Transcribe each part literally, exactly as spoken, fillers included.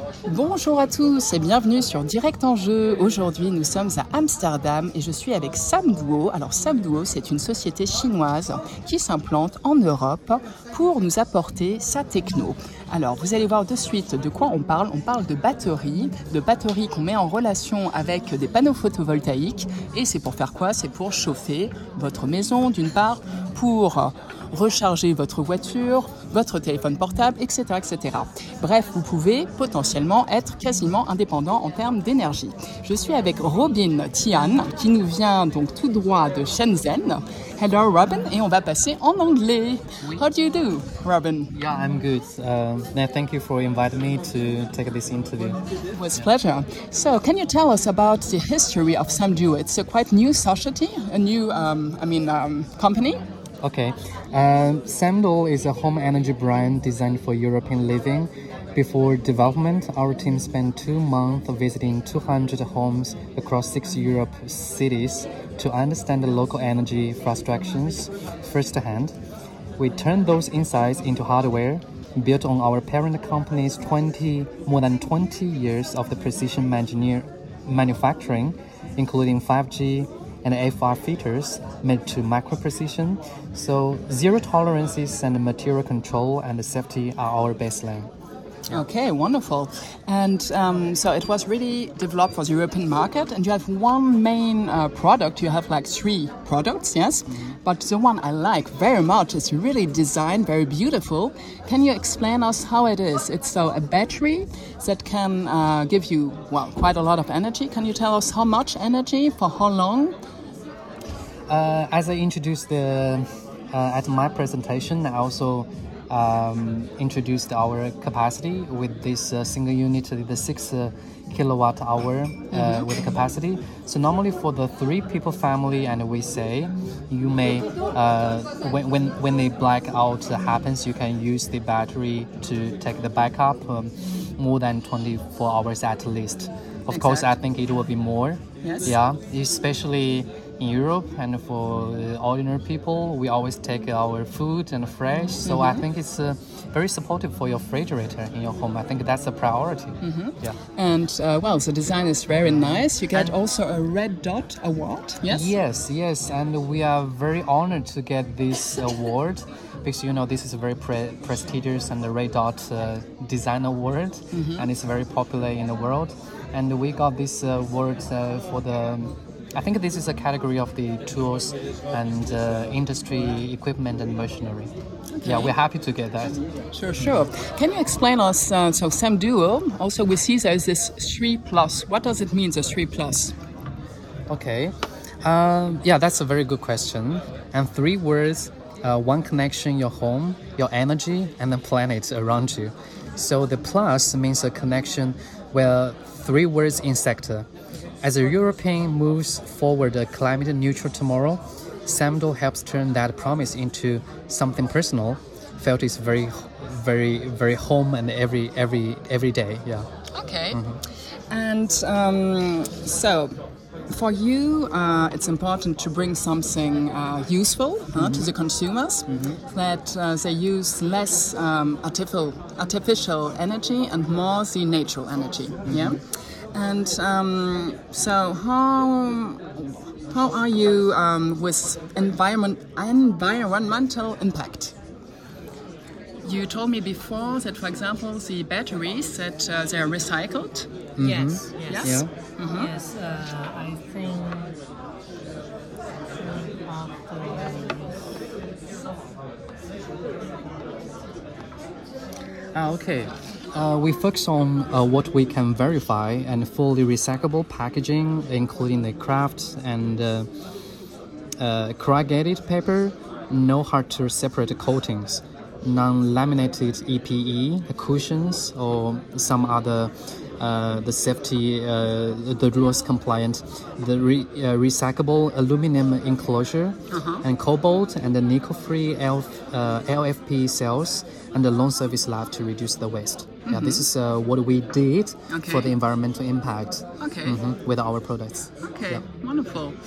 Bonjour à tous et bienvenue sur Direct en Jeu. Aujourd'hui, nous sommes à Amsterdam et je suis avec Samduo. Alors Samduo, c'est une société chinoise qui s'implante en Europe pour nous apporter sa techno. Alors, vous allez voir de suite de quoi on parle. On parle de batteries, de batteries qu'on met en relation avec des panneaux photovoltaïques. Et c'est pour faire quoi? C'est pour chauffer votre maison d'une part, pour recharger votre voiture, votre téléphone portable, et cetera, et cetera. Bref, vous pouvez potentiellement être quasiment indépendant en termes d'énergie. Je suis avec Robin Tian, qui nous vient donc tout droit de Shenzhen. Hello, Robin, et on va passer en anglais. How do you do, Robin? Yeah, I'm good. Uh, thank you for inviting me to take this interview. It was a pleasure. So, can you tell us about the history of Samduo? It's a quite new society, a new, um, I mean, um, company. Okay. Uh, Samduo is a home energy brand designed for European living. Before development, our team spent two months visiting two hundred homes across six Europe cities to understand the local energy frustrations firsthand. We turned those insights into hardware built on our parent company's twenty more than twenty years of the precision engineer manufacturing, including five G and F R filters made to micro precision. So zero tolerances and material control and safety are our baseline. Okay, wonderful. And um, so it was really developed for the European market, and you have one main uh, product. You have like three products, yes? Mm-hmm. But the one I like very much is really designed, very beautiful. Can you explain us how it is? It's so a battery that can uh, give you, well, quite a lot of energy. Can you tell us how much energy, for how long? Uh, as I introduced the, uh, at my presentation, I also Um, introduced our capacity with this uh, single unit, the six uh, kilowatt hour uh, mm-hmm. with the capacity. So normally for the three people family, and we say you may uh, when when when the blackout happens, you can use the battery to take the backup um, more than twenty-four hours at least. Of exactly. course, I think it will be more. Yes. Yeah, especially in Europe, and for ordinary people, we always take our food and fresh. So mm-hmm. I think it's uh, very supportive for your refrigerator in your home. I think that's a priority. Mm-hmm. Yeah. And uh, well, the design is very nice. You get and also a Red Dot award. Yes. Yes, yes, and we are very honored to get this award because you know this is a very pre- prestigious and the Red Dot uh, design award, mm-hmm. and it's very popular in the world. And we got this award uh, for the. I think this is a category of the tools and uh, industry equipment and machinery. Okay. Yeah, we're happy to get that. Sure, sure. Can you explain us, uh, so Samduo, also we see there's this three plus. What does it mean, the three plus? Okay. Um, yeah, that's a very good question. And three words, uh, one connection, your home, your energy, and the planet around you. So the plus means a connection where three words in sector. As a European moves forward a climate-neutral tomorrow, Samduo helps turn that promise into something personal, felt is very, very, very home and every, every, every day. Yeah. Okay. Mm-hmm. And um, so, for you, uh, it's important to bring something uh, useful mm-hmm. uh, to the consumers, mm-hmm. that uh, they use less um, artificial, artificial energy and more the natural energy. Mm-hmm. Yeah. And um, so, how how are you um, with environment environmental impact? You told me before that, for example, the batteries that uh, they are recycled. Mm-hmm. Yes. Yes. Yes. Yeah. Mm-hmm. Yes. Uh, I think. Ah, okay. Uh, we focus on uh, what we can verify and fully recyclable packaging, including the craft and uh, uh, corrugated paper, no hard-to-separate coatings, non-laminated E P E, cushions, or some other uh, the safety, uh, the rules compliant, the re- uh, recyclable aluminum enclosure, uh-huh. and cobalt and the nickel-free L F, uh, L F P cells, and the long service life to reduce the waste. Mm-hmm. Yeah, this is uh, what we did okay. for the environmental impact okay. mm-hmm, with our products. Okay, yeah. Wonderful.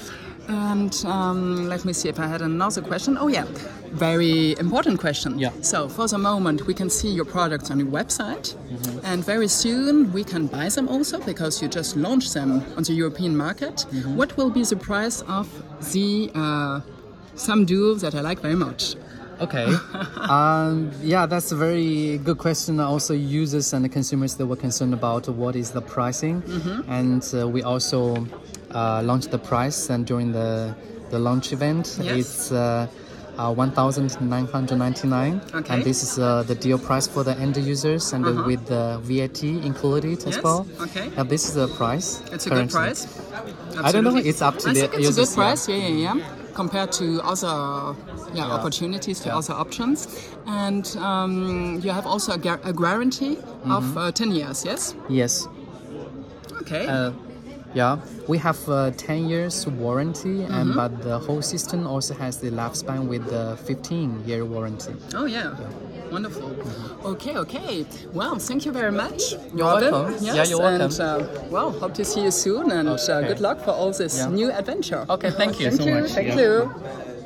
And um, let me see if I had another question. Oh yeah, very important question. Yeah. So for the moment, we can see your products on your website, mm-hmm. and very soon we can buy them also because you just launched them on the European market. Mm-hmm. What will be the price of the uh, Sam Duo that I like very much? Okay. um, yeah, that's a very good question. Also, users and the consumers that were concerned about what is the pricing, mm-hmm. and uh, we also uh, launched the price. And during the the launch event, yes. it's uh, uh, one thousand nine hundred ninety-nine, okay. and this is uh, the deal price for the end users, and uh-huh. with the V A T included as yes. well. Okay. Uh, this is the price. It's a currently. good price. Absolutely. I don't know. It's up to I the think it's users. a good price. Yeah, yeah, yeah. Compared to other yeah, yeah. opportunities, to yeah. other options. And um, you have also a, gar- a guarantee mm-hmm. of uh, ten years, yes? Yes. Okay. Uh, yeah, we have a ten years warranty, mm-hmm. and but the whole system also has the lifespan with the fifteen year warranty. Oh, yeah. yeah. Wonderful. Mm-hmm. Okay, okay. Well, thank you very much. You're Robin. welcome. Yes, yeah, you're welcome. And, uh, well, hope to see you soon, and okay. uh, good luck for all this yeah. new adventure. Okay, thank you thank so you. much. Thank yeah. you.